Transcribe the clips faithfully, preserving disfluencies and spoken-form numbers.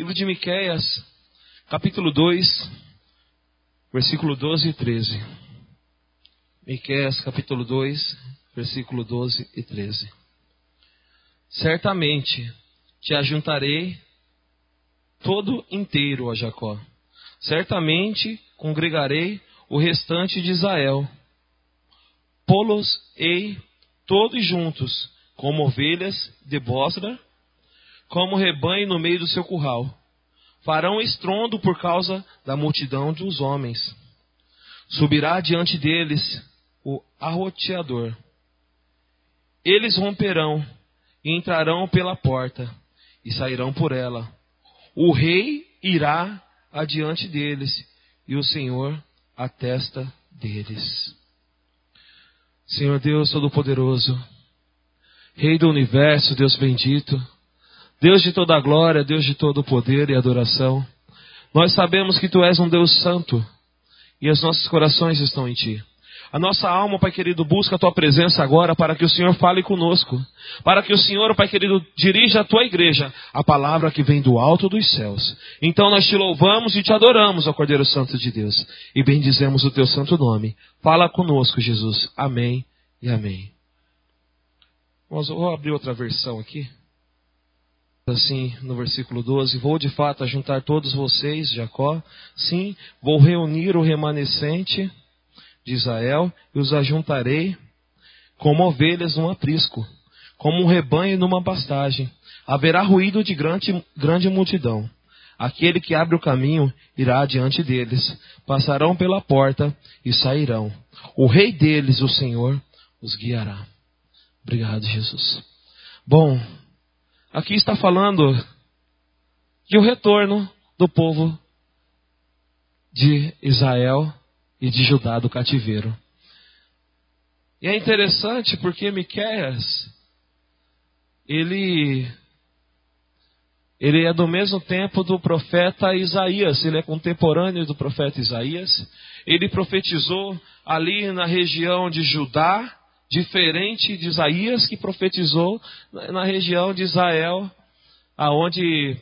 Livro de Miqueias, capítulo dois, versículo doze e treze. Miqueias, capítulo dois, versículo doze e treze. Certamente te ajuntarei todo inteiro, ó Jacó. Certamente congregarei o restante de Israel. Pô-los-ei todos juntos, como ovelhas de Bosra, como rebanho no meio do seu curral. Farão estrondo por causa da multidão dos homens. Subirá diante deles o arroteador. Eles romperão e entrarão pela porta e sairão por ela. O rei irá adiante deles e o Senhor à testa deles. Senhor Deus Todo-Poderoso, Rei do Universo, Deus bendito, Deus de toda a glória, Deus de todo o poder e adoração, nós sabemos que Tu és um Deus santo e os nossos corações estão em Ti. A nossa alma, Pai querido, busca a Tua presença agora para que o Senhor fale conosco, para que o Senhor, Pai querido, dirija a Tua igreja, a palavra que vem do alto dos céus. Então nós Te louvamos e Te adoramos, ó Cordeiro Santo de Deus, e bendizemos o Teu santo nome. Fala conosco, Jesus. Amém e amém. Vamos, vou abrir outra versão aqui. Assim, no versículo doze, vou de fato ajuntar todos vocês, Jacó, sim, vou reunir o remanescente de Israel e os ajuntarei como ovelhas num aprisco, como um rebanho numa pastagem. Haverá ruído de grande, grande multidão. Aquele que abre o caminho irá diante deles, passarão pela porta e sairão. O rei deles, o Senhor, os guiará. Obrigado, Jesus. Bom, aqui está falando de o retorno do povo de Israel e de Judá do cativeiro. E é interessante porque Miqueias, ele, ele é do mesmo tempo do profeta Isaías, ele é contemporâneo do profeta Isaías. Ele profetizou ali na região de Judá, diferente de Isaías, que profetizou na região de Israel, aonde...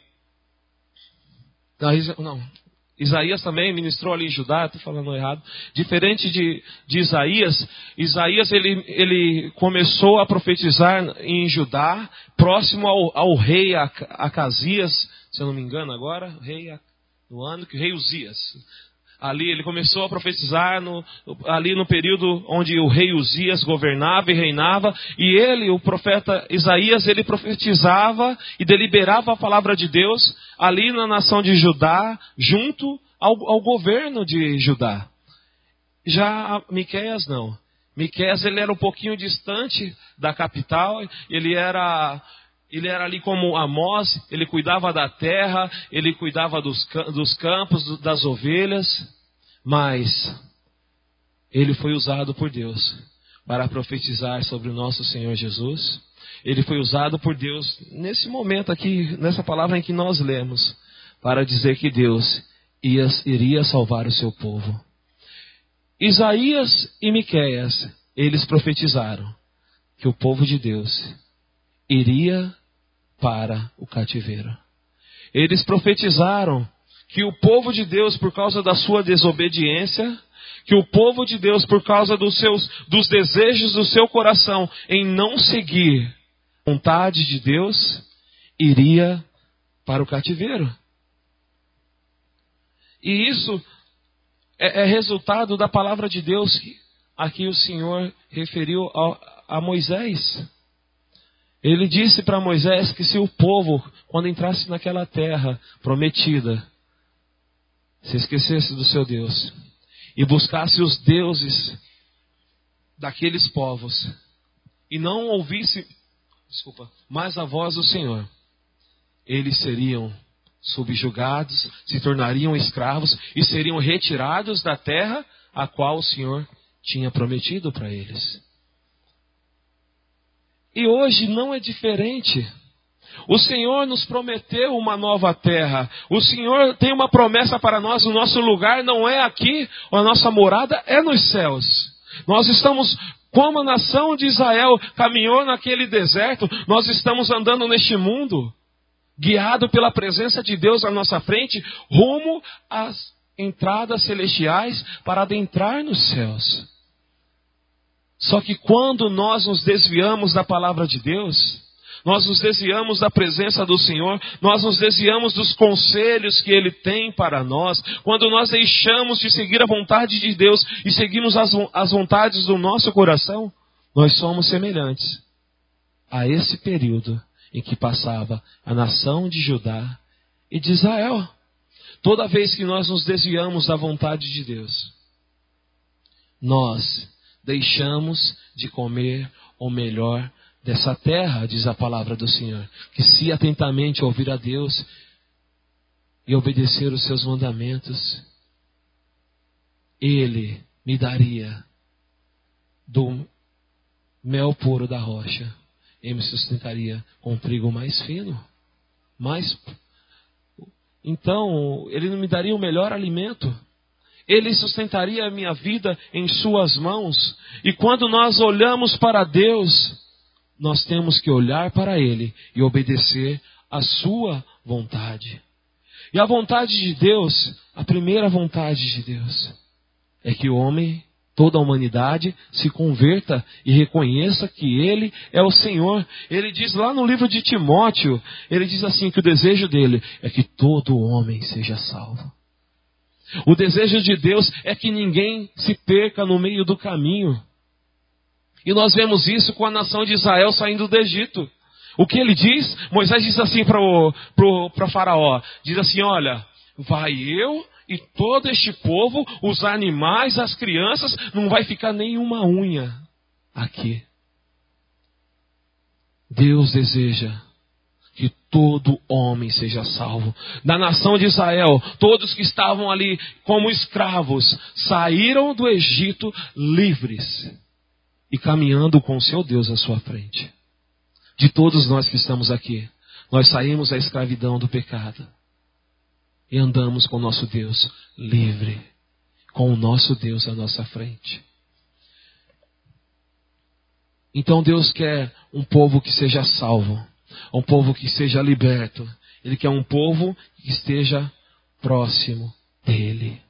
Na região, não, Isaías também ministrou ali em Judá, estou falando errado. Diferente de, de Isaías, Isaías ele, ele começou a profetizar em Judá, próximo ao, ao rei Acasias, se eu não me engano agora, rei, no ano que o rei Uzias. Ali ele começou a profetizar no, ali no período onde o rei Uzias governava e reinava. E ele, o profeta Isaías, ele profetizava e deliberava a palavra de Deus ali na nação de Judá, junto ao, ao governo de Judá. Já Miqueias não. Miqueias ele era um pouquinho distante da capital, ele era... Ele era ali como Amós, ele cuidava da terra, ele cuidava dos, dos campos, das ovelhas, mas ele foi usado por Deus para profetizar sobre o nosso Senhor Jesus. Ele foi usado por Deus nesse momento aqui, nessa palavra em que nós lemos, para dizer que Deus ia, iria salvar o seu povo. Isaías e Miqueias, eles profetizaram que o povo de Deus iria para o cativeiro. Eles profetizaram que o povo de Deus, por causa da sua desobediência, que o povo de Deus, por causa dos seus, dos desejos do seu coração, em não seguir a vontade de Deus, iria para o cativeiro. E isso é, é resultado da palavra de Deus que aqui o Senhor referiu a, a Moisés. Ele disse para Moisés que se o povo, quando entrasse naquela terra prometida, se esquecesse do seu Deus e buscasse os deuses daqueles povos e não ouvisse, desculpa, mais a voz do Senhor, eles seriam subjugados, se tornariam escravos e seriam retirados da terra a qual o Senhor tinha prometido para eles. E hoje não é diferente. O Senhor nos prometeu uma nova terra. O Senhor tem uma promessa para nós. O nosso lugar não é aqui. A nossa morada é nos céus. Nós estamos, como a nação de Israel caminhou naquele deserto, nós estamos andando neste mundo. guiado pela presença de Deus à nossa frente, rumo às entradas celestiais para adentrar nos céus. Só que quando nós nos desviamos da palavra de Deus, nós nos desviamos da presença do Senhor, nós nos desviamos dos conselhos que Ele tem para nós, quando nós deixamos de seguir a vontade de Deus e seguimos as, as vontades do nosso coração, nós somos semelhantes a esse período em que passava a nação de Judá e de Israel. Toda vez que nós nos desviamos da vontade de Deus, nós deixamos de comer o melhor dessa terra, diz a palavra do Senhor, que se atentamente ouvir a Deus e obedecer os seus mandamentos, Ele me daria do mel puro da rocha e me sustentaria com trigo mais fino, mais. Então, Ele não me daria o melhor alimento. Ele sustentaria a minha vida em suas mãos. E quando nós olhamos para Deus, nós temos que olhar para Ele e obedecer a sua vontade. E a vontade de Deus, a primeira vontade de Deus, é que o homem, toda a humanidade, se converta e reconheça que Ele é o Senhor. Ele diz lá no livro de Timóteo, ele diz assim, que o desejo dele é que todo homem seja salvo. O desejo de Deus é que ninguém se perca no meio do caminho. E nós vemos isso com a nação de Israel saindo do Egito. O que ele diz? Moisés diz assim para Faraó, diz assim, olha, vai eu e todo este povo, os animais, as crianças, não vai ficar nenhuma unha aqui. Deus deseja que todo homem seja salvo. Da nação de Israel, todos que estavam ali como escravos, saíram do Egito livres e caminhando com o seu Deus à sua frente. De todos nós que estamos aqui, nós saímos da escravidão do pecado e andamos com o nosso Deus livre, com o nosso Deus à nossa frente. Então Deus quer um povo que seja salvo, um povo que seja liberto. Ele quer um povo que esteja próximo dele.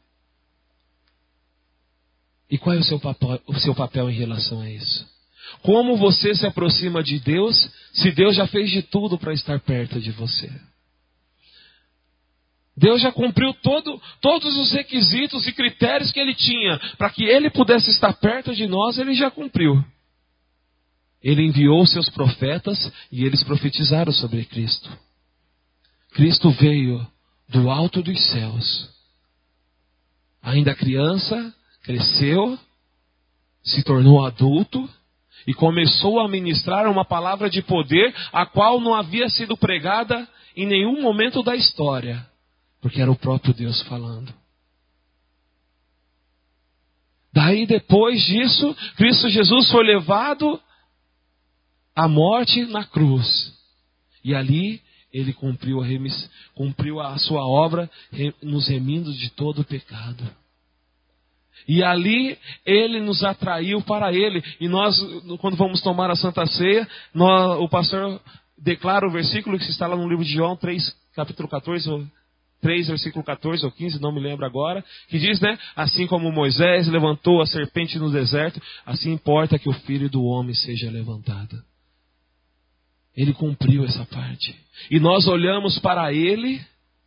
E qual é o seu papel, o seu papel em relação a isso? Como você se aproxima de Deus, se Deus já fez de tudo para estar perto de você? Deus já cumpriu todo, todos os requisitos e critérios que Ele tinha para que Ele pudesse estar perto de nós, Ele já cumpriu. Ele enviou seus profetas e eles profetizaram sobre Cristo. Cristo veio do alto dos céus. Ainda criança, cresceu, se tornou adulto e começou a ministrar uma palavra de poder, a qual não havia sido pregada em nenhum momento da história, porque era o próprio Deus falando. Daí, depois disso, Cristo Jesus foi levado à morte na cruz. E ali Ele cumpriu a, remis, cumpriu a sua obra, nos remindo de todo o pecado. E ali Ele nos atraiu para Ele. E nós, quando vamos tomar a Santa Ceia, nós, o pastor declara o versículo que está lá no livro de João três, capítulo catorze, três, versículo catorze ou quinze, não me lembro agora, que diz, né? Assim como Moisés levantou a serpente no deserto, assim importa que o Filho do Homem seja levantado. Ele cumpriu essa parte. E nós olhamos para Ele,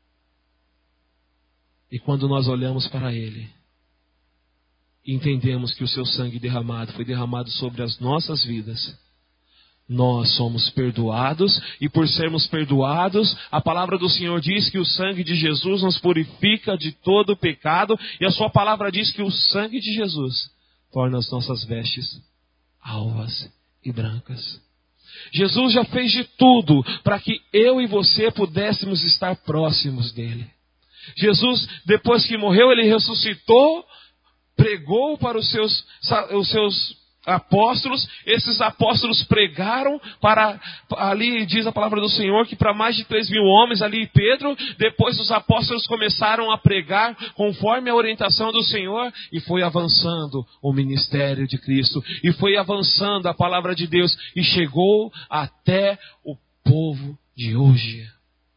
e quando nós olhamos para Ele, entendemos que o seu sangue derramado foi derramado sobre as nossas vidas. Nós somos perdoados, e por sermos perdoados, a palavra do Senhor diz que o sangue de Jesus nos purifica de todo o pecado, e a sua palavra diz que o sangue de Jesus torna as nossas vestes alvas e brancas. Jesus já fez de tudo para que eu e você pudéssemos estar próximos dele. Jesus, depois que morreu, ele ressuscitou, pregou para os seus, os seus apóstolos. Esses apóstolos pregaram para, ali diz a palavra do Senhor, que para mais de três mil homens, ali Pedro. Depois os apóstolos começaram a pregar conforme a orientação do Senhor, e foi avançando o ministério de Cristo, e foi avançando a palavra de Deus, e chegou até o povo de hoje.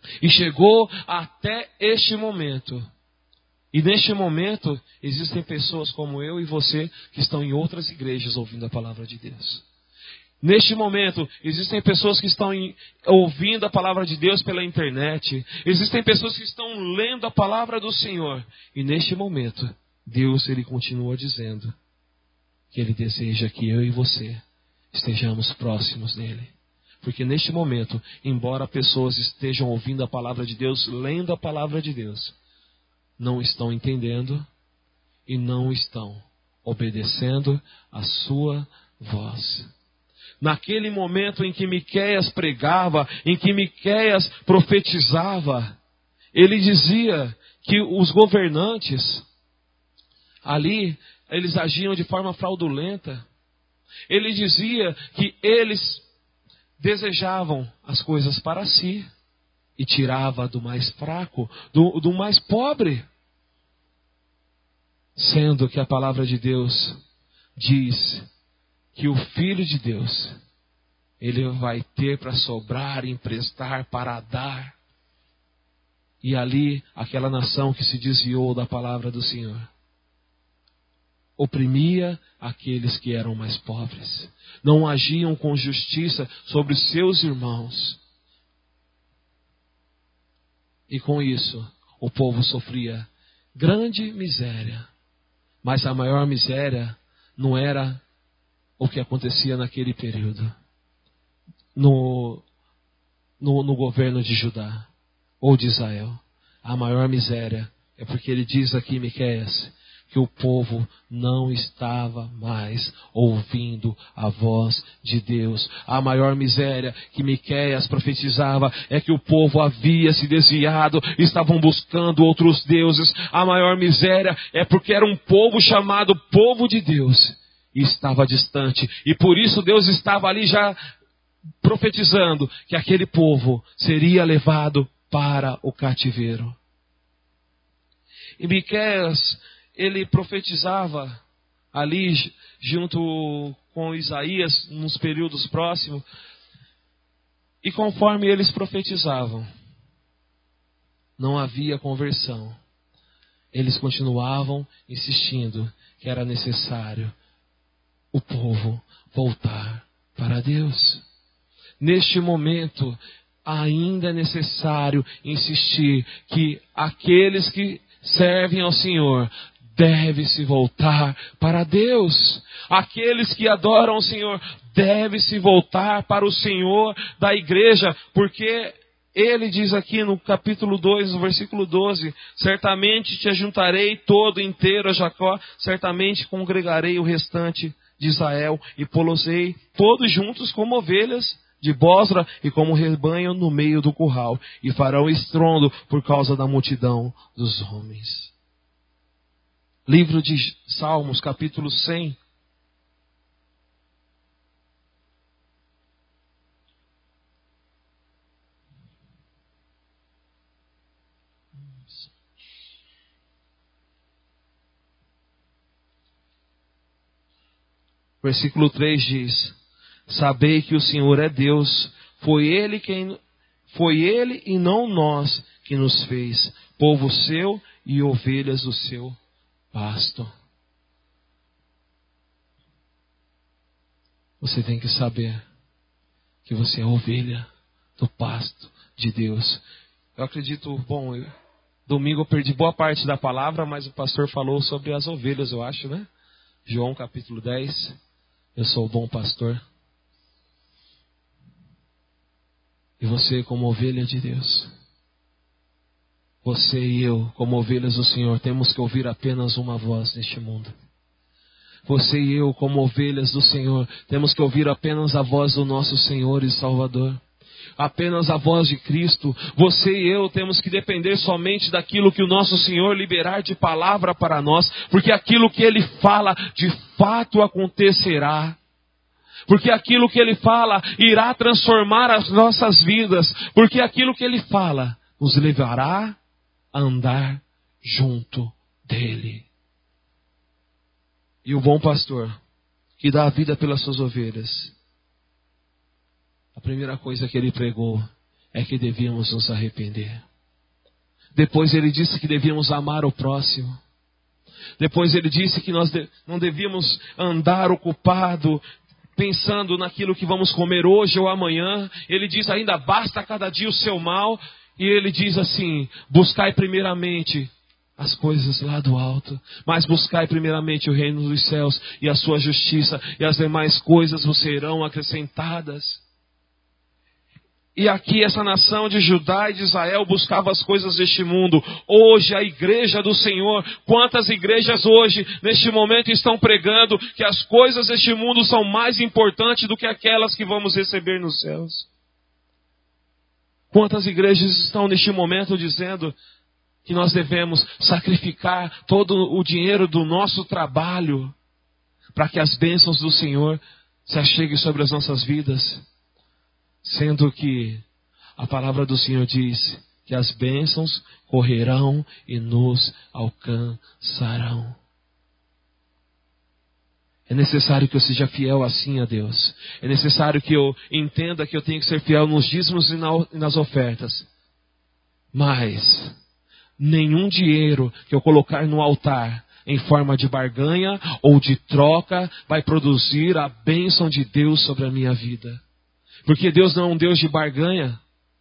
E chegou até este momento. E neste momento, existem pessoas como eu e você que estão em outras igrejas ouvindo a palavra de Deus. Neste momento, existem pessoas que estão em, ouvindo a palavra de Deus pela internet. Existem pessoas que estão lendo a palavra do Senhor. E neste momento, Deus ele continua dizendo que Ele deseja que eu e você estejamos próximos dEle. Porque neste momento, embora pessoas estejam ouvindo a palavra de Deus, lendo a palavra de Deus, não estão entendendo e não estão obedecendo a sua voz. Naquele momento em que Miqueias pregava, em que Miqueias profetizava, ele dizia que os governantes ali, eles agiam de forma fraudulenta. Ele dizia que eles desejavam as coisas para si e tirava do mais fraco, do, do mais pobre. Sendo que a palavra de Deus diz que o Filho de Deus, ele vai ter para sobrar, emprestar, para dar. E ali, aquela nação que se desviou da palavra do Senhor, oprimia aqueles que eram mais pobres. Não agiam com justiça sobre os seus irmãos. E com isso, o povo sofria grande miséria. Mas a maior miséria não era o que acontecia naquele período. No, no, no governo de Judá ou de Israel. A maior miséria é porque ele diz aqui em Miqueias que o povo não estava mais ouvindo a voz de Deus. A maior miséria que Miqueias profetizava é que o povo havia se desviado, estavam buscando outros deuses. A maior miséria é porque era um povo chamado povo de Deus e estava distante. E por isso Deus estava ali já profetizando que aquele povo seria levado para o cativeiro. E Miqueias, ele profetizava ali junto com Isaías nos períodos próximos. E conforme eles profetizavam, não havia conversão. Eles continuavam insistindo que era necessário o povo voltar para Deus. Neste momento, ainda é necessário insistir que aqueles que servem ao Senhor devem se voltar para Deus. Aqueles que adoram o Senhor devem se voltar para o Senhor da igreja, porque ele diz aqui no capítulo dois, no versículo doze, certamente te ajuntarei todo inteiro a Jacó, certamente congregarei o restante de Israel e pô-los-ei todos juntos como ovelhas de Bosra e como rebanho no meio do curral, e farão estrondo por causa da multidão dos homens. Livro de Salmos, capítulo cem. Versículo três diz: sabei que o Senhor é Deus, foi Ele quem, foi Ele e não nós que nos fez, povo seu e ovelhas do seu pasto. Você tem que saber que você é ovelha do pasto de Deus. Eu acredito, bom, eu, domingo eu perdi boa parte da palavra, mas o pastor falou sobre as ovelhas, eu acho, né? João capítulo dez, eu sou o bom pastor. E você como ovelha de Deus, você e eu como ovelhas do Senhor, temos que ouvir apenas uma voz neste mundo. Você e eu como ovelhas do Senhor, temos que ouvir apenas a voz do nosso Senhor e Salvador. Apenas a voz de Cristo. Você e eu temos que depender somente daquilo que o nosso Senhor liberar de palavra para nós, porque aquilo que Ele fala de fato acontecerá. Porque aquilo que Ele fala irá transformar as nossas vidas. Porque aquilo que Ele fala nos levará a andar junto dEle. E o bom pastor, que dá a vida pelas suas ovelhas, a primeira coisa que ele pregou é que devíamos nos arrepender. Depois ele disse que devíamos amar o próximo. Depois ele disse que nós não devíamos andar ocupado pensando naquilo que vamos comer hoje ou amanhã. Ele diz ainda, basta cada dia o seu mal. E ele diz assim, buscai primeiramente as coisas lá do alto, mas buscai primeiramente o reino dos céus e a sua justiça, e as demais coisas vos serão acrescentadas. E aqui essa nação de Judá e de Israel buscava as coisas deste mundo. Hoje a igreja do Senhor, quantas igrejas hoje, neste momento, estão pregando que as coisas deste mundo são mais importantes do que aquelas que vamos receber nos céus? Quantas igrejas estão neste momento dizendo que nós devemos sacrificar todo o dinheiro do nosso trabalho para que as bênçãos do Senhor se acheguem sobre as nossas vidas? Sendo que a palavra do Senhor diz que as bênçãos correrão e nos alcançarão. É necessário que eu seja fiel assim a Deus. É necessário que eu entenda que eu tenho que ser fiel nos dízimos e nas ofertas. Mas nenhum dinheiro que eu colocar no altar em forma de barganha ou de troca vai produzir a bênção de Deus sobre a minha vida. Porque Deus não é um Deus de barganha.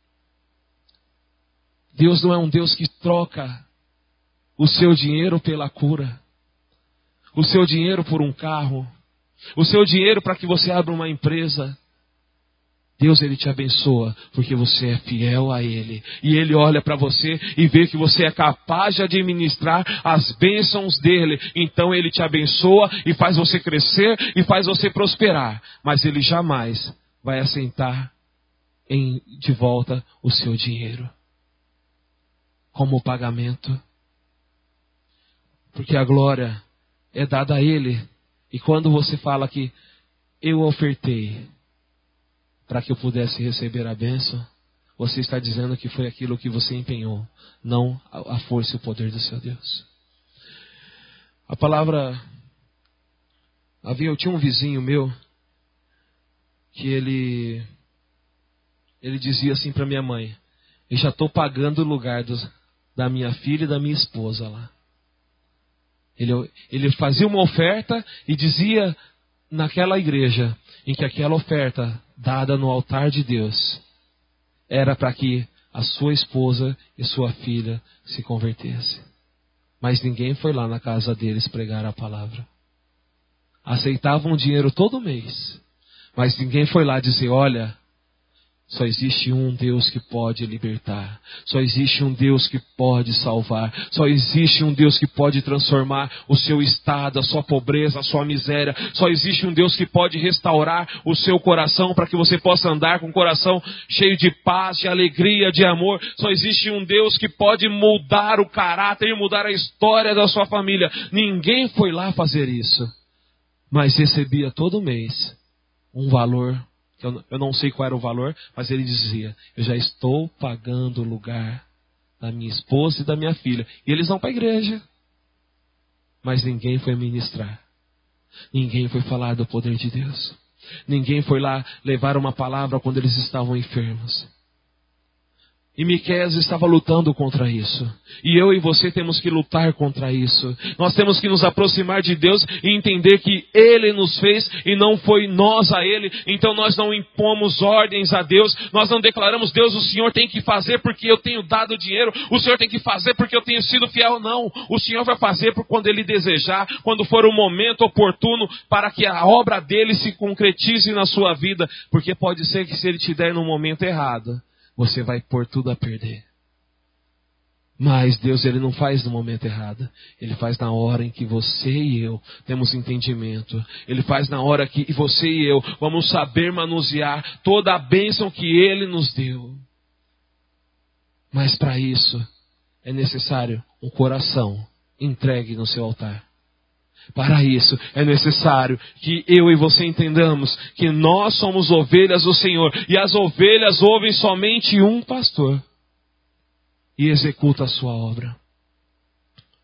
Deus não é um Deus que troca o seu dinheiro pela cura. O seu dinheiro por um carro. O seu dinheiro para que você abra uma empresa. Deus, Ele te abençoa porque você é fiel a Ele. E Ele olha para você e vê que você é capaz de administrar as bênçãos dEle. Então Ele te abençoa e faz você crescer e faz você prosperar. Mas Ele jamais vai assentar em, de volta o seu dinheiro como pagamento. Porque a glória é dada a Ele. E quando você fala que eu ofertei para que eu pudesse receber a bênção, você está dizendo que foi aquilo que você empenhou, não a força e o poder do seu Deus. A palavra... Havia, eu tinha um vizinho meu que ele, ele dizia assim para minha mãe, eu já estou pagando o lugar dos, da minha filha e da minha esposa lá. Ele, ele fazia uma oferta e dizia naquela igreja em que aquela oferta dada no altar de Deus era para que a sua esposa e sua filha se convertessem. Mas ninguém foi lá na casa deles pregar a palavra. Aceitavam dinheiro todo mês. Mas ninguém foi lá dizer, olha, só existe um Deus que pode libertar. Só existe um Deus que pode salvar. Só existe um Deus que pode transformar o seu estado, a sua pobreza, a sua miséria. Só existe um Deus que pode restaurar o seu coração para que você possa andar com o coração cheio de paz, de alegria, de amor. Só existe um Deus que pode mudar o caráter e mudar a história da sua família. Ninguém foi lá fazer isso. Mas recebia todo mês um valor, eu não sei qual era o valor, mas ele dizia, eu já estou pagando o lugar da minha esposa e da minha filha. E eles vão para a igreja. Mas ninguém foi ministrar. Ninguém foi falar do poder de Deus. Ninguém foi lá levar uma palavra quando eles estavam enfermos. E Miqueias estava lutando contra isso. E eu e você temos que lutar contra isso. Nós temos que nos aproximar de Deus e entender que Ele nos fez e não foi nós a Ele. Então nós não impomos ordens a Deus. Nós não declaramos, Deus, o Senhor tem que fazer porque eu tenho dado dinheiro. O Senhor tem que fazer porque eu tenho sido fiel. Não. O Senhor vai fazer por quando Ele desejar, quando for o momento oportuno para que a obra dEle se concretize na sua vida. Porque pode ser que se Ele te der no momento errado, você vai pôr tudo a perder. Mas Deus, Ele não faz no momento errado. Ele faz na hora em que você e eu temos entendimento. Ele faz na hora que você e eu vamos saber manusear toda a bênção que Ele nos deu. Mas para isso é necessário um coração entregue no seu altar. Para isso é necessário que eu e você entendamos que nós somos ovelhas do Senhor. E as ovelhas ouvem somente um pastor. E executa a sua obra.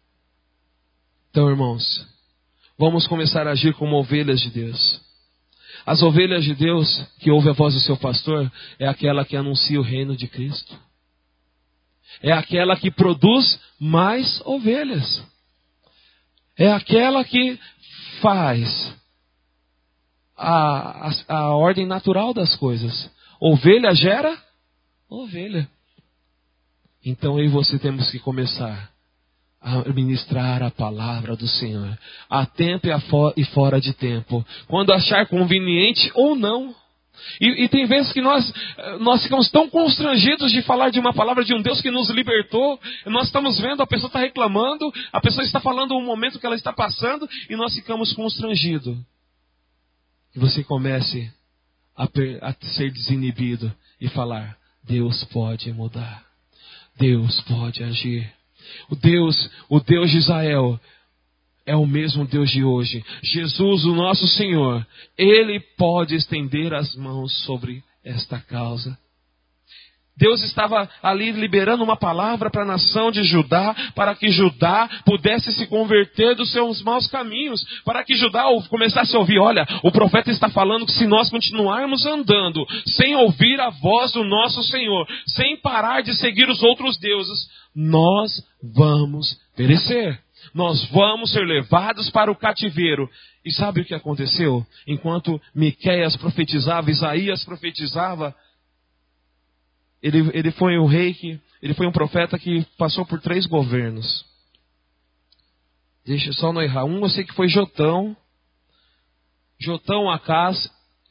Então, irmãos, vamos começar a agir como ovelhas de Deus. As ovelhas de Deus, que ouve a voz do seu pastor, é aquela que anuncia o reino de Cristo. É aquela que produz mais ovelhas. É aquela que faz a, a, a ordem natural das coisas. Ovelha gera ovelha. Então eu e você temos que começar a ministrar a palavra do Senhor, a tempo e, a fo- e fora de tempo, quando achar conveniente ou não. E, e tem vezes que nós, nós ficamos tão constrangidos de falar de uma palavra de um Deus que nos libertou. Nós estamos vendo, a pessoa está reclamando, a pessoa está falando um momento que ela está passando, e nós ficamos constrangidos. E você comece a, per, a ser desinibido e falar: Deus pode mudar, Deus pode agir. O Deus, o Deus de Israel é o mesmo Deus de hoje. Jesus, o nosso Senhor, Ele pode estender as mãos sobre esta causa. Deus estava ali liberando uma palavra para a nação de Judá, para que Judá pudesse se converter dos seus maus caminhos, para que Judá começasse a ouvir: olha, o profeta está falando que se nós continuarmos andando, sem ouvir a voz do nosso Senhor, sem parar de seguir os outros deuses, nós vamos perecer. Nós vamos ser levados para o cativeiro. E sabe o que aconteceu? Enquanto Miqueias profetizava, Isaías profetizava, ele, ele foi um rei que, ele foi um profeta que passou por três governos. Deixa eu só não errar. Um eu sei que foi Jotão, Jotão, Acás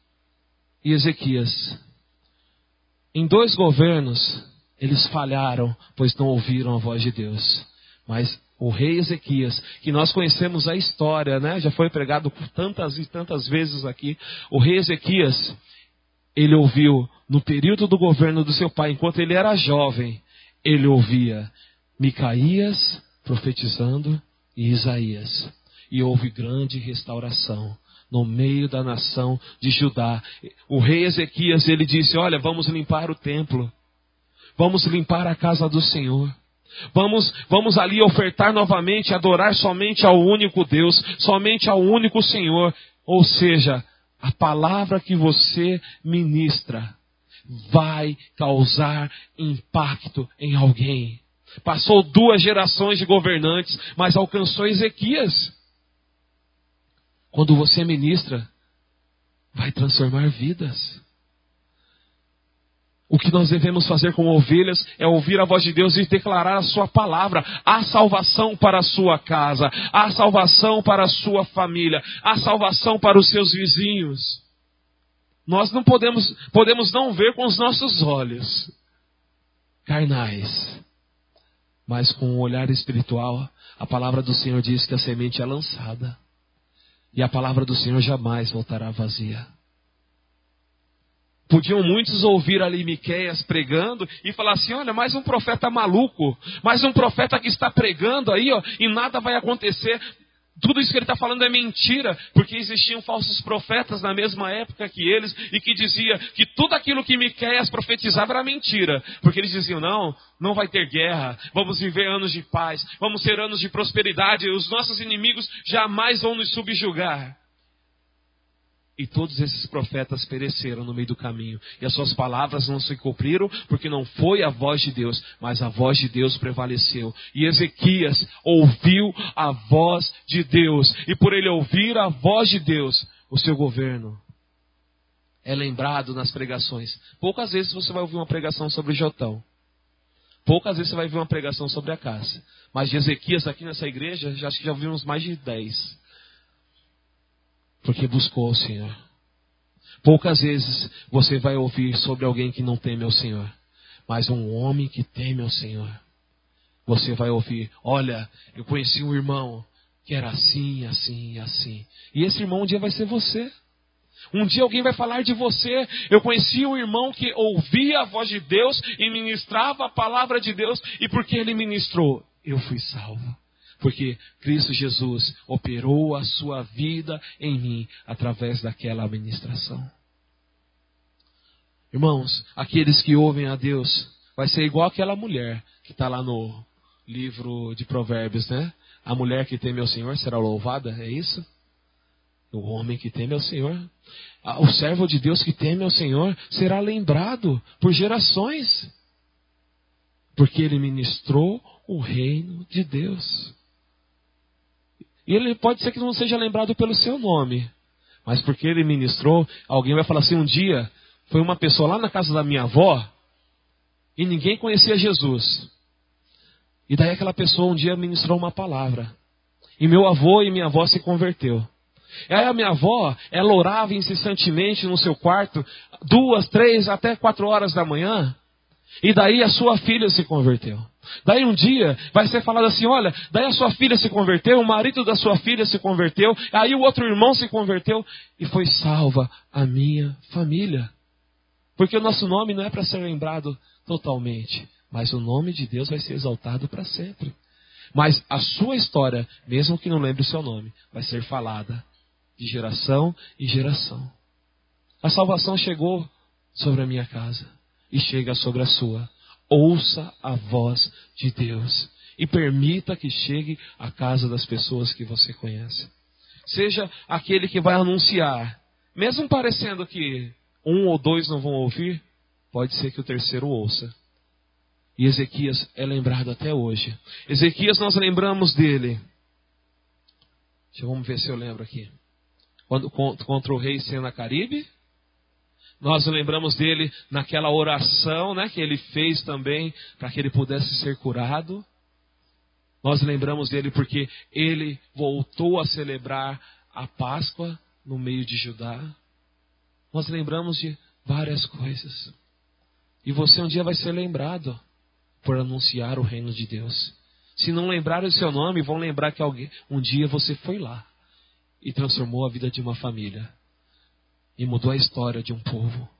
e Ezequias. Em dois governos, eles falharam, pois não ouviram a voz de Deus. Mas o rei Ezequias, que nós conhecemos a história, né? Já foi pregado tantas e tantas vezes aqui. O rei Ezequias, ele ouviu no período do governo do seu pai, enquanto ele era jovem, ele ouvia Micaías profetizando e Isaías. E houve grande restauração no meio da nação de Judá. O rei Ezequias, ele disse: olha, vamos limpar o templo. Vamos limpar a casa do Senhor. Vamos, vamos ali ofertar novamente, adorar somente ao único Deus, somente ao único Senhor. Ou seja, a palavra que você ministra vai causar impacto em alguém. Passou duas gerações de governantes, mas alcançou Ezequias. Quando você ministra, vai transformar vidas. O que nós devemos fazer como ovelhas é ouvir a voz de Deus e declarar a sua palavra. Há salvação para a sua casa, há salvação para a sua família, há salvação para os seus vizinhos. Nós não podemos, podemos não ver com os nossos olhos carnais, mas com o olhar espiritual. A palavra do Senhor diz que a semente é lançada, e a palavra do Senhor jamais voltará vazia. Podiam muitos ouvir ali Miqueias pregando e falar assim: olha, mais um profeta maluco, mais um profeta que está pregando aí, ó, e nada vai acontecer. Tudo isso que ele está falando é mentira, porque existiam falsos profetas na mesma época que eles, e que dizia que tudo aquilo que Miqueias profetizava era mentira, porque eles diziam: não, não vai ter guerra, vamos viver anos de paz, vamos ter anos de prosperidade, os nossos inimigos jamais vão nos subjugar. E todos esses profetas pereceram no meio do caminho. E as suas palavras não se cumpriram, porque não foi a voz de Deus, mas a voz de Deus prevaleceu. E Ezequias ouviu a voz de Deus. E por ele ouvir a voz de Deus, o seu governo é lembrado nas pregações. Poucas vezes você vai ouvir uma pregação sobre Jotão. Poucas vezes você vai ouvir uma pregação sobre Acás. Mas de Ezequias aqui nessa igreja, já, acho que já ouvimos mais de dez. Porque buscou o Senhor. Poucas vezes você vai ouvir sobre alguém que não teme ao Senhor. Mas um homem que teme ao Senhor, você vai ouvir: olha, eu conheci um irmão que era assim, assim, assim. E esse irmão um dia vai ser você. Um dia alguém vai falar de você: eu conheci um irmão que ouvia a voz de Deus e ministrava a palavra de Deus. E porque ele ministrou, eu fui salvo. Porque Cristo Jesus operou a sua vida em mim através daquela administração. Irmãos, aqueles que ouvem a Deus, vai ser igual aquela mulher que está lá no livro de Provérbios, né? A mulher que teme ao Senhor será louvada, é isso? O homem que teme ao Senhor, o servo de Deus que teme ao Senhor, será lembrado por gerações. Porque ele ministrou o reino de Deus. E ele pode ser que não seja lembrado pelo seu nome, mas porque ele ministrou, alguém vai falar assim, um dia foi uma pessoa lá na casa da minha avó e ninguém conhecia Jesus. E daí aquela pessoa um dia ministrou uma palavra. E meu avô e minha avó se converteu. E aí a minha avó, ela orava incessantemente no seu quarto, duas, três, até quatro horas da manhã. E daí a sua filha se converteu. Daí um dia vai ser falado assim, olha, daí a sua filha se converteu, o marido da sua filha se converteu, aí o outro irmão se converteu e foi salva a minha família. Porque o nosso nome não é para ser lembrado totalmente, mas o nome de Deus vai ser exaltado para sempre. Mas a sua história, mesmo que não lembre o seu nome, vai ser falada de geração em geração. A salvação chegou sobre a minha casa e chega sobre a sua. Ouça a voz de Deus e permita que chegue à casa das pessoas que você conhece. Seja aquele que vai anunciar, mesmo parecendo que um ou dois não vão ouvir, pode ser que o terceiro ouça. E Ezequias é lembrado até hoje. Ezequias, nós lembramos dele. Deixa eu, vamos ver se eu lembro aqui. Quando, contra o rei Senacaribe. Nós lembramos dele naquela oração, né, que ele fez também para que ele pudesse ser curado. Nós lembramos dele porque ele voltou a celebrar a Páscoa no meio de Judá. Nós lembramos de várias coisas. E você um dia vai ser lembrado por anunciar o reino de Deus. Se não lembrarem o seu nome, vão lembrar que alguém, um dia você foi lá e transformou a vida de uma família. E mudou a história de um povo.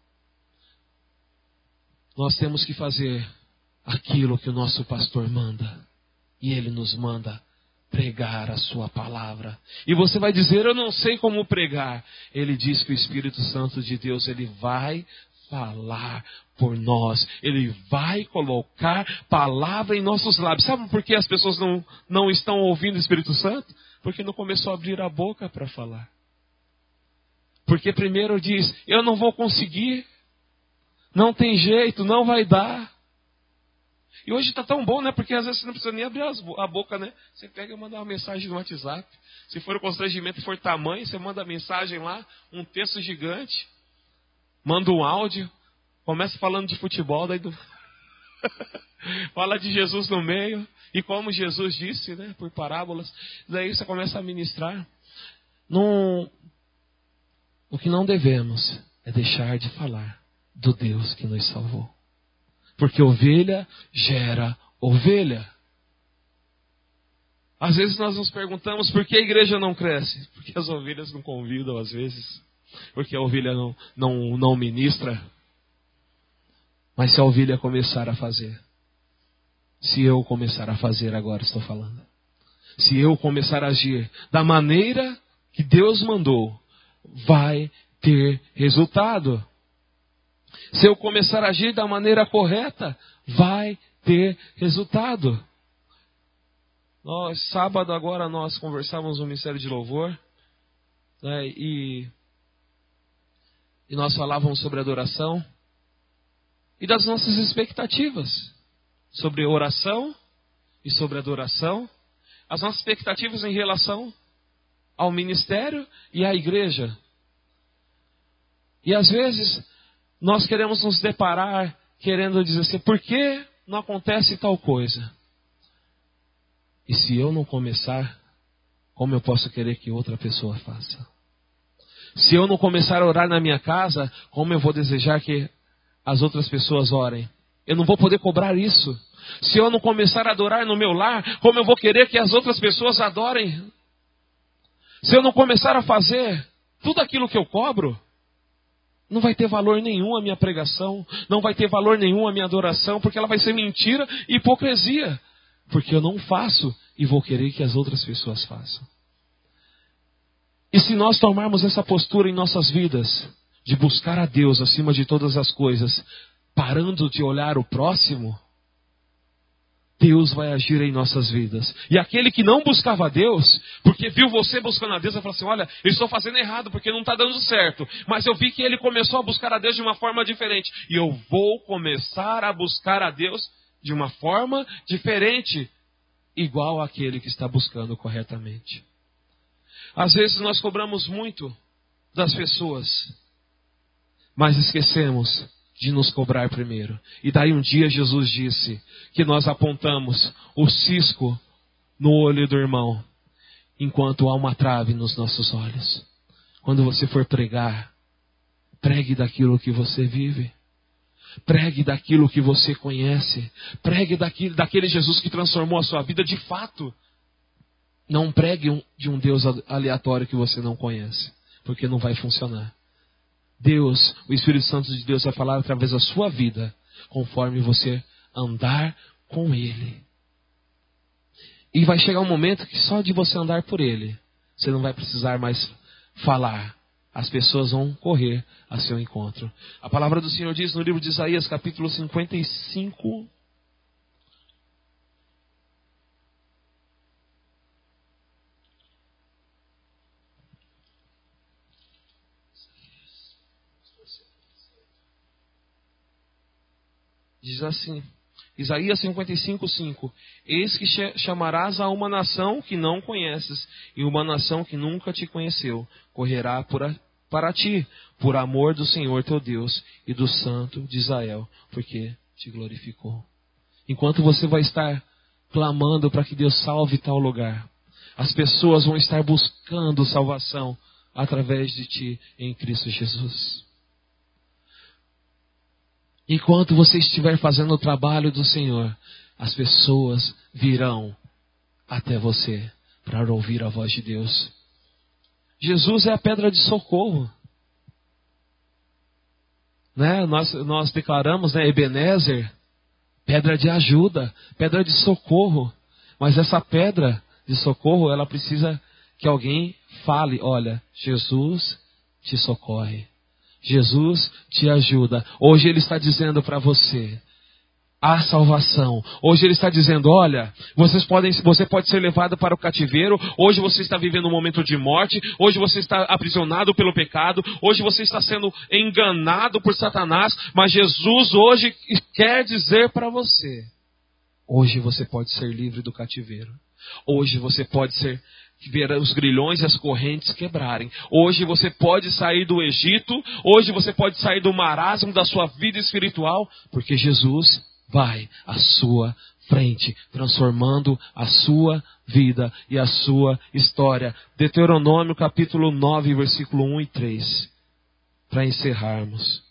Nós temos que fazer aquilo que o nosso pastor manda. E ele nos manda pregar a sua palavra. E você vai dizer, eu não sei como pregar. Ele diz que o Espírito Santo de Deus, ele vai falar por nós. Ele vai colocar palavra em nossos lábios. Sabe por que as pessoas não, não estão ouvindo o Espírito Santo? Porque não começou a abrir a boca para falar. Porque primeiro diz, eu não vou conseguir, não tem jeito, não vai dar. E hoje está tão bom, né? Porque às vezes você não precisa nem abrir a boca, né? Você pega e manda uma mensagem no WhatsApp. Se for o constrangimento for tamanho, você manda a mensagem lá, um texto gigante, manda um áudio, começa falando de futebol, daí do... fala de Jesus no meio, e como Jesus disse, né? Por parábolas, daí você começa a ministrar. Não... O que não devemos é deixar de falar do Deus que nos salvou. Porque ovelha gera ovelha. Às vezes nós nos perguntamos por que a igreja não cresce. Porque as ovelhas não convidam às vezes. Porque a ovelha não, não, não ministra. Mas se a ovelha começar a fazer. Se eu começar a fazer agora, estou falando. Se eu começar a agir da maneira que Deus mandou, vai ter resultado. Se eu começar a agir da maneira correta, vai ter resultado. Nós, sábado agora, nós conversávamos no Ministério de Louvor, né, e, e nós falávamos sobre adoração e das nossas expectativas sobre oração e sobre adoração, as nossas expectativas em relação ao ministério e à igreja. E às vezes nós queremos nos deparar querendo dizer assim, por que não acontece tal coisa? E se eu não começar, como eu posso querer que outra pessoa faça? Se eu não começar a orar na minha casa, como eu vou desejar que as outras pessoas orem? Eu não vou poder cobrar isso. Se eu não começar a adorar no meu lar, como eu vou querer que as outras pessoas adorem? Se eu não começar a fazer tudo aquilo que eu cobro, não vai ter valor nenhum a minha pregação, não vai ter valor nenhum a minha adoração, porque ela vai ser mentira e hipocrisia. Porque eu não faço e vou querer que as outras pessoas façam. E se nós tomarmos essa postura em nossas vidas, de buscar a Deus acima de todas as coisas, parando de olhar o próximo, Deus vai agir em nossas vidas. E aquele que não buscava a Deus, porque viu você buscando a Deus, vai falar assim, olha, eu estou fazendo errado porque não está dando certo. Mas eu vi que ele começou a buscar a Deus de uma forma diferente. E eu vou começar a buscar a Deus de uma forma diferente, igual àquele que está buscando corretamente. Às vezes nós cobramos muito das pessoas, mas esquecemos de nos cobrar primeiro. E daí um dia Jesus disse que nós apontamos o cisco no olho do irmão, enquanto há uma trave nos nossos olhos. Quando você for pregar, pregue daquilo que você vive. Pregue daquilo que você conhece. Pregue daquilo, daquele Jesus que transformou a sua vida de fato. Não pregue um, de um Deus aleatório que você não conhece, porque não vai funcionar. Deus, o Espírito Santo de Deus vai falar através da sua vida, conforme você andar com Ele. E vai chegar um momento que só de você andar por Ele, você não vai precisar mais falar. As pessoas vão correr a seu encontro. A palavra do Senhor diz no livro de Isaías, capítulo cinquenta e cinco... Diz assim, Isaías cinquenta e cinco, cinco. Eis que chamarás a uma nação que não conheces, e uma nação que nunca te conheceu, correrá por a, para ti, por amor do Senhor teu Deus e do Santo de Israel, porque te glorificou. Enquanto você vai estar clamando para que Deus salve tal lugar, as pessoas vão estar buscando salvação através de ti em Cristo Jesus. Enquanto você estiver fazendo o trabalho do Senhor, as pessoas virão até você para ouvir a voz de Deus. Jesus é a pedra de socorro. Né? Nós, nós declaramos, né, Ebenezer, pedra de ajuda, pedra de socorro. Mas essa pedra de socorro, ela precisa que alguém fale, olha, Jesus te socorre. Jesus te ajuda. Hoje Ele está dizendo para você, há salvação. Hoje Ele está dizendo, olha, vocês podem, você pode ser levado para o cativeiro. Hoje você está vivendo um momento de morte. Hoje você está aprisionado pelo pecado. Hoje você está sendo enganado por Satanás. Mas Jesus hoje quer dizer para você, hoje você pode ser livre do cativeiro. Hoje você pode ser ver os grilhões e as correntes quebrarem. Hoje você pode sair do Egito. Hoje você pode sair do marasmo da sua vida espiritual, porque Jesus vai à sua frente, transformando a sua vida e a sua história. Deuteronômio capítulo nove, versículo um e três. Para encerrarmos.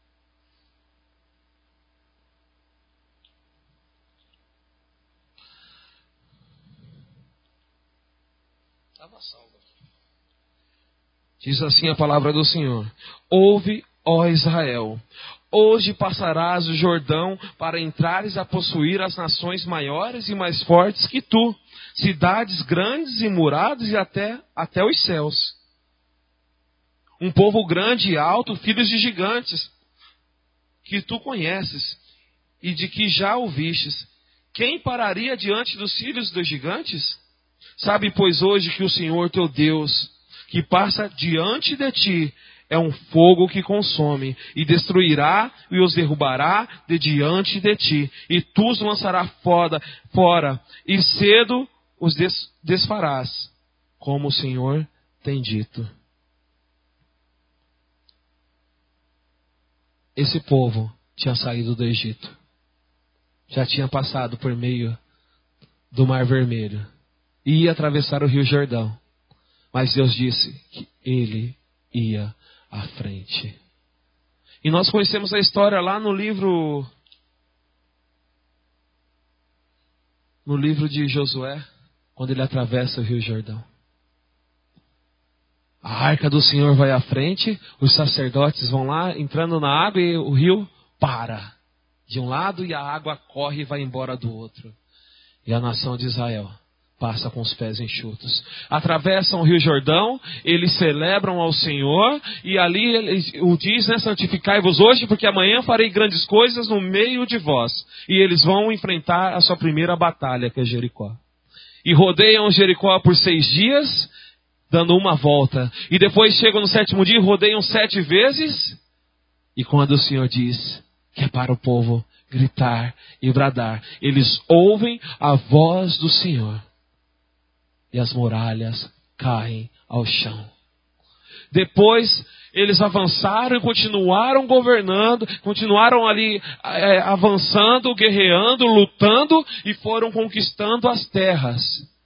Diz assim a palavra do Senhor: ouve, ó Israel, hoje passarás o Jordão para entrares a possuir as nações maiores e mais fortes que tu, cidades grandes e muradas e até, até os céus. Um povo grande e alto, filhos de gigantes, que tu conheces e de que já ouvistes. Quem pararia diante dos filhos dos gigantes? Sabe, pois, hoje que o Senhor teu Deus, que passa diante de ti, é um fogo que consome, e destruirá e os derrubará de diante de ti, e tu os lançarás fora, fora e cedo os des, desfarás, como o Senhor tem dito. Esse povo tinha saído do Egito, já tinha passado por meio do Mar Vermelho, e ia atravessar o Rio Jordão. Mas Deus disse que Ele ia à frente. E nós conhecemos a história lá no livro, no livro de Josué, quando ele atravessa o Rio Jordão. A arca do Senhor vai à frente, os sacerdotes vão lá, entrando na água e o rio para de um lado e a água corre e vai embora do outro. E a nação de Israel passa com os pés enxutos. Atravessam o Rio Jordão, eles celebram ao Senhor, e ali ele o diz, né, santificai-vos hoje, porque amanhã farei grandes coisas no meio de vós. E eles vão enfrentar a sua primeira batalha, que é Jericó. E rodeiam Jericó por seis dias, dando uma volta. E depois chegam no sétimo dia e rodeiam sete vezes. E quando o Senhor diz que é para o povo gritar e bradar, eles ouvem a voz do Senhor. E as muralhas caem ao chão. Depois eles avançaram e continuaram governando, continuaram ali é, avançando, guerreando, lutando e foram conquistando as terras.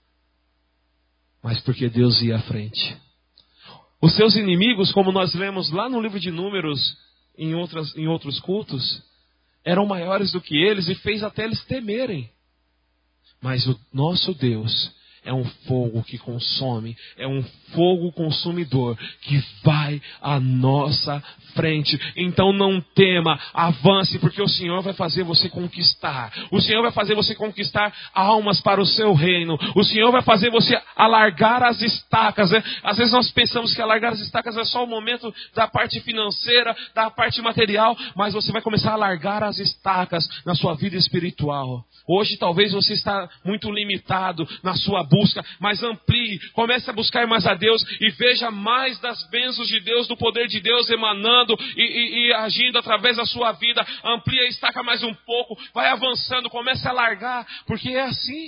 Mas porque Deus ia à frente. Os seus inimigos, como nós lemos lá no livro de Números, em, outras, em outros cultos, eram maiores do que eles e fez até eles temerem. Mas o nosso Deus é um fogo que consome, é um fogo consumidor que vai à nossa frente. Então não tema, avance, porque o Senhor vai fazer você conquistar. O Senhor vai fazer você conquistar almas para o seu reino. O Senhor vai fazer você alargar as estacas. Né? Às vezes nós pensamos que alargar as estacas é só o momento da parte financeira, da parte material, mas você vai começar a alargar as estacas na sua vida espiritual. Hoje talvez você está muito limitado na sua busca, mas amplie, comece a buscar mais a Deus e veja mais das bênçãos de Deus, do poder de Deus emanando e, e, e agindo através da sua vida. Amplie a estaca mais um pouco, vai avançando, comece a largar, porque é assim.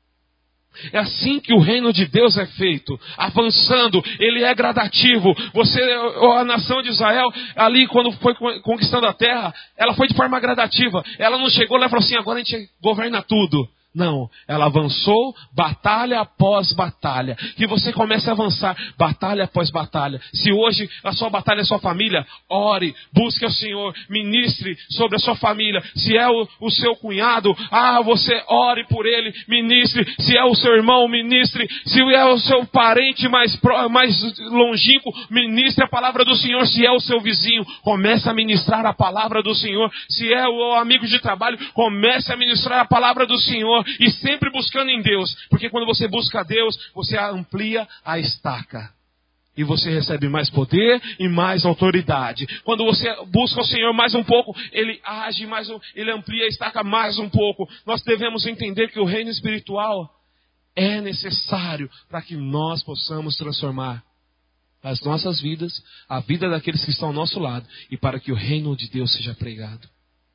É assim que o reino de Deus é feito, avançando, ele é gradativo. Você, a nação de Israel, ali quando foi conquistando a terra, ela foi de forma gradativa. Ela não chegou lá e falou assim, agora a gente governa tudo. Não, ela avançou batalha após batalha. Que você comece a avançar batalha após batalha. Se hoje a sua batalha é a sua família, ore, busque o Senhor, ministre sobre a sua família. Se é o, o seu cunhado, ah, você ore por ele, ministre. Se é o seu irmão, ministre. Se é o seu parente mais, pro, mais longínquo, ministre a palavra do Senhor. Se é o seu vizinho, comece a ministrar a palavra do Senhor. Se é o amigo de trabalho, comece a ministrar a palavra do Senhor. E sempre buscando em Deus. Porque quando você busca a Deus, você amplia a estaca. E você recebe mais poder e mais autoridade. Quando você busca o Senhor mais um pouco, Ele age mais um, Ele amplia a estaca mais um pouco. Nós devemos entender que o reino espiritual é necessário para que nós possamos transformar as nossas vidas, a vida daqueles que estão ao nosso lado, e para que o reino de Deus seja pregado.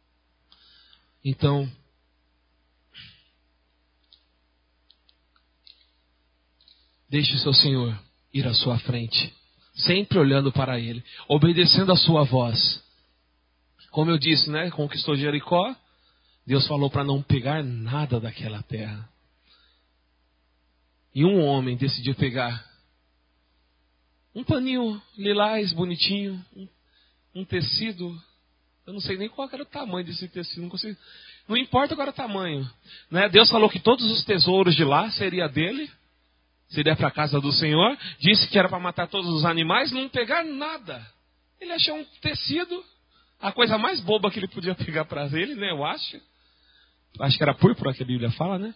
Então, deixe o seu Senhor ir à sua frente, sempre olhando para Ele, obedecendo a sua voz. Como eu disse, né? Conquistou Jericó, Deus falou para não pegar nada daquela terra. E um homem decidiu pegar um paninho lilás, bonitinho, um, um tecido, eu não sei nem qual era o tamanho desse tecido, não consigo, não importa qual era o tamanho. Né? Deus falou que todos os tesouros de lá seria dele. Seria para a casa do Senhor. Disse que era para matar todos os animais, não pegar nada. Ele achou um tecido, a coisa mais boba que ele podia pegar para ele, né? Eu acho. Acho que era púrpura que a Bíblia fala, né?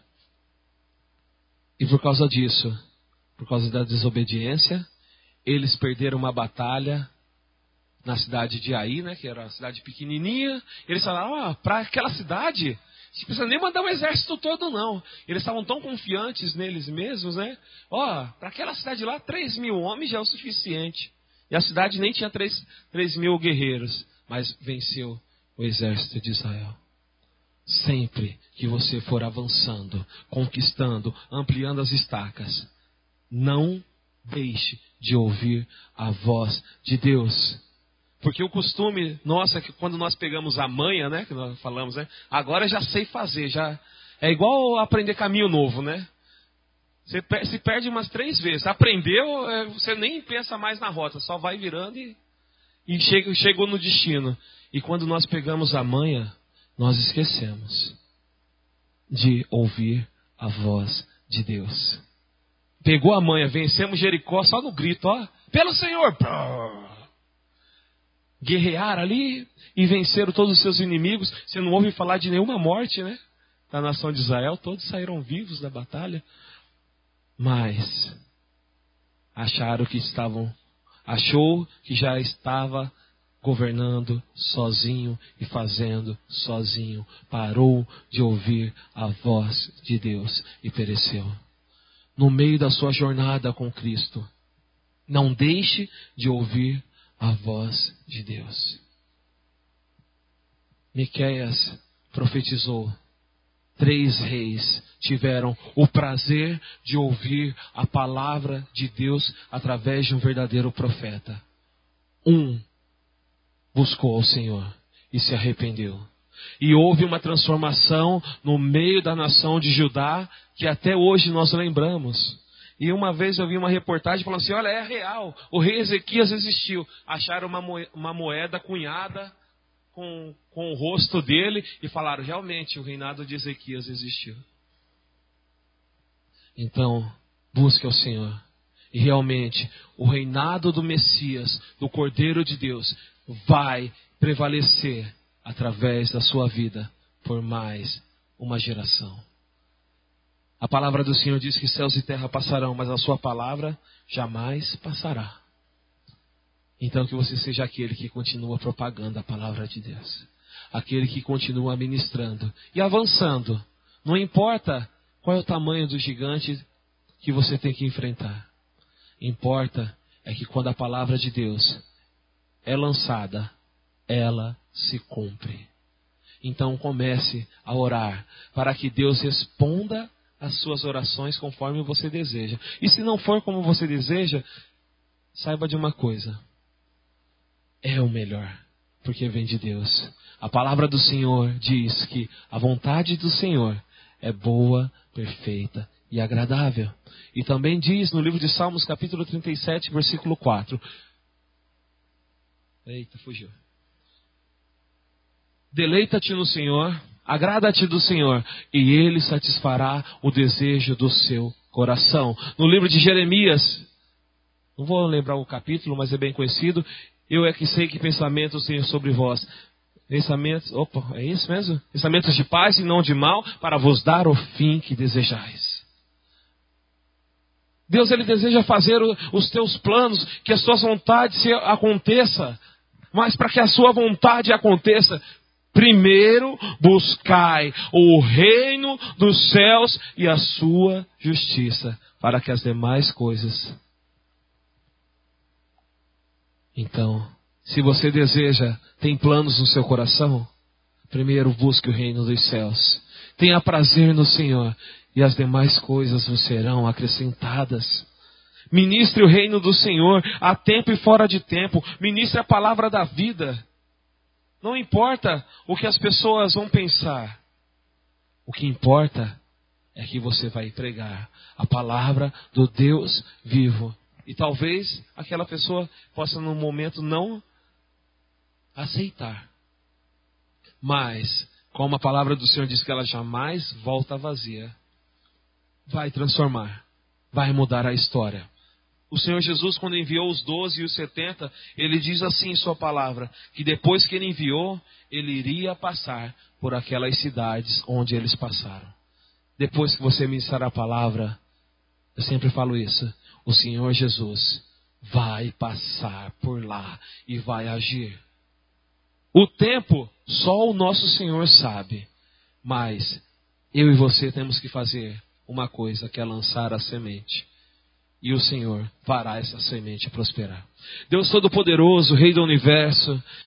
E por causa disso, por causa da desobediência, eles perderam uma batalha na cidade de Ai, né? Que era uma cidade pequenininha. Eles falaram, ah, para aquela cidade... Não precisa nem mandar o exército todo, não. Eles estavam tão confiantes neles mesmos, né? Ó, para aquela cidade lá, três mil homens já é o suficiente. E a cidade nem tinha três mil guerreiros, mas venceu o exército de Israel. Sempre que você for avançando, conquistando, ampliando as estacas, não deixe de ouvir a voz de Deus. Porque o costume nosso é que quando nós pegamos a manha, né, que nós falamos, né, agora já sei fazer, já é igual aprender caminho novo, né? Você se perde umas três vezes. Aprendeu, você nem pensa mais na rota, só vai virando e, e chega, chegou no destino. E quando nós pegamos a manha, nós esquecemos de ouvir a voz de Deus. Pegou a manha, vencemos Jericó só no grito, ó, pelo Senhor! Guerrear ali e venceram todos os seus inimigos. Você não ouve falar de nenhuma morte, né? Da nação de Israel, todos saíram vivos da batalha. Mas acharam que estavam, achou que já estava governando sozinho e fazendo sozinho. Parou de ouvir a voz de Deus e pereceu. No meio da sua jornada com Cristo, não deixe de ouvir a voz de Deus. Miqueias profetizou. Três reis tiveram o prazer de ouvir a palavra de Deus através de um verdadeiro profeta. Um buscou ao Senhor e se arrependeu. E houve uma transformação no meio da nação de Judá que até hoje nós lembramos. E uma vez eu vi uma reportagem falando assim, olha, é real, o rei Ezequias existiu. Acharam uma moeda, uma moeda cunhada com, com o rosto dele e falaram, realmente, o reinado de Ezequias existiu. Então, busque ao Senhor. E realmente, o reinado do Messias, do Cordeiro de Deus, vai prevalecer através da sua vida por mais uma geração. A palavra do Senhor diz que céus e terra passarão, mas a sua palavra jamais passará. Então que você seja aquele que continua propagando a palavra de Deus. Aquele que continua ministrando e avançando. Não importa qual é o tamanho do gigante que você tem que enfrentar. Importa é que quando a palavra de Deus é lançada, ela se cumpre. Então comece a orar para que Deus responda as suas orações conforme você deseja. E se não for como você deseja, saiba de uma coisa. É o melhor, porque vem de Deus. A palavra do Senhor diz que a vontade do Senhor é boa, perfeita e agradável. E também diz no livro de Salmos, capítulo trinta e sete, versículo quatro. Eita, fugiu. Deleita-te no Senhor, agrada-te do Senhor, e Ele satisfará o desejo do seu coração. No livro de Jeremias, não vou lembrar o capítulo, mas é bem conhecido. Eu é que sei que pensamentos tenho sobre vós. Pensamentos, opa, é isso mesmo? Pensamentos de paz e não de mal, para vos dar o fim que desejais. Deus, Ele deseja fazer os teus planos, que as tuas vontades aconteçam. Mas para que a sua vontade aconteça, primeiro buscai o reino dos céus e a sua justiça, para que as demais coisas. Então, se você deseja, tem planos no seu coração, primeiro busque o reino dos céus. Tenha prazer no Senhor e as demais coisas vos serão acrescentadas. Ministre o reino do Senhor a tempo e fora de tempo. Ministre a palavra da vida. Não importa o que as pessoas vão pensar. O que importa é que você vai pregar a palavra do Deus vivo. E talvez aquela pessoa possa no momento não aceitar. Mas, como a palavra do Senhor diz que ela jamais volta vazia, vai transformar, vai mudar a história. O Senhor Jesus, quando enviou os doze e os setenta, Ele diz assim em sua palavra, que depois que Ele enviou, Ele iria passar por aquelas cidades onde eles passaram. Depois que você ministrar a palavra, eu sempre falo isso, o Senhor Jesus vai passar por lá e vai agir. O tempo, só o nosso Senhor sabe, mas eu e você temos que fazer uma coisa, que é lançar a semente. E o Senhor fará essa semente prosperar. Deus Todo-Poderoso, Rei do Universo,